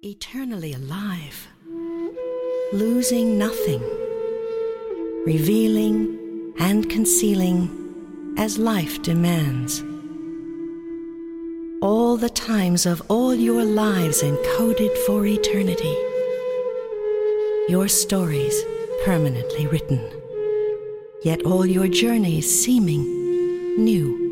eternally alive, losing nothing, revealing and concealing as life demands. All the times of all your lives encoded for eternity, your stories permanently written, yet all your journeys seeming new.